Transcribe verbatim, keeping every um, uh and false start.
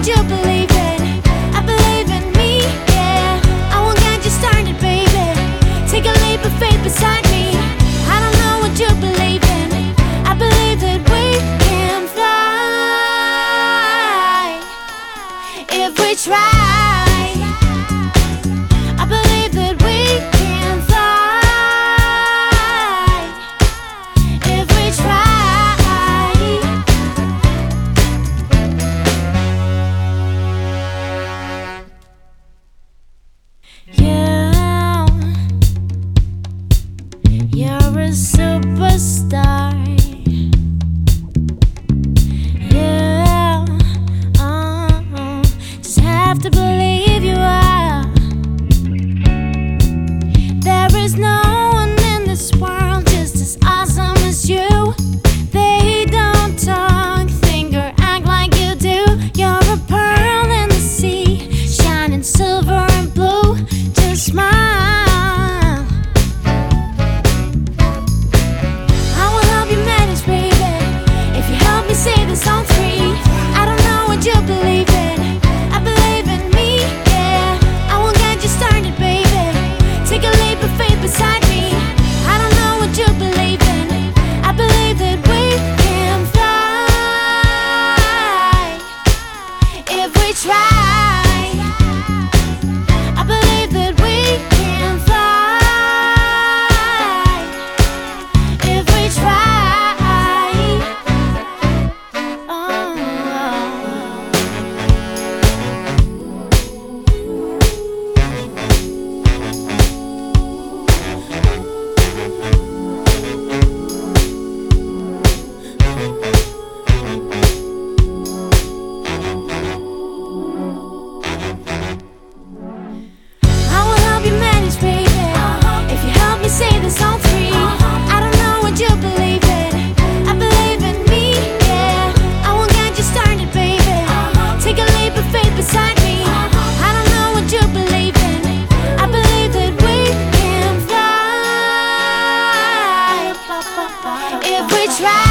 you believe in. I believe in me, yeah. I won't get you started, baby. Take a leap of faith beside me. I don't know what you believe in. I believe that we can fly if we try. I believe that we can fly if we try. Yeah, you're a superstar. Yeah, uh-uh. Just have to believe you are. There is no one in this world just as awesome as you. They don't talk, think, or act like you do. You're a pearl in the sea, shining silver and blue. Just smile. I will help you manage, baby, if you help me say this song free. I don't know what you believe in. I believe in me, yeah. I won't get you started, baby. Take a leap of faith beside me. I don't know what you believe in. I believe that we can fly if we try. I believe that we can fly if we try. Oh. I will help you manage, baby, if you help me say this song free. I don't know what you believe in. I believe in me, yeah. I won't get you started, baby. Take a leap of faith beside me. I don't know what you believe in. I believe that we can fly if we try.